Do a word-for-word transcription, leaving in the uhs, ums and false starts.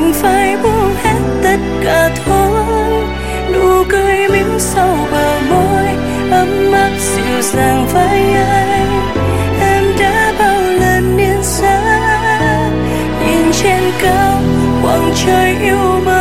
đành phải buông hết tất cả thôi. Nụ cười mím sau bờ môi ấm áp dịu dàng với anh. Em đã bao lần điên dã nhìn trên cao khoảng trời yêu mơ